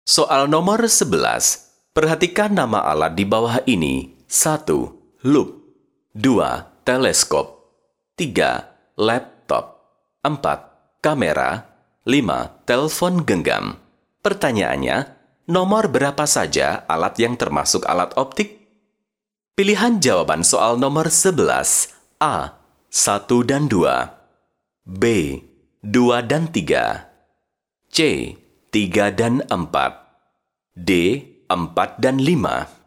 Soal nomor 11. Perhatikan nama alat di bawah ini. 1. Loop. 2. Teleskop. 3. Laptop. 4. Kamera. 5. Telepon genggam. Pertanyaannya, nomor berapa saja alat yang termasuk alat optik? Pilihan jawaban soal nomor 11. A. 1 dan 2. B. 2 dan 3. C. 3 dan 4. D. 4 dan 5.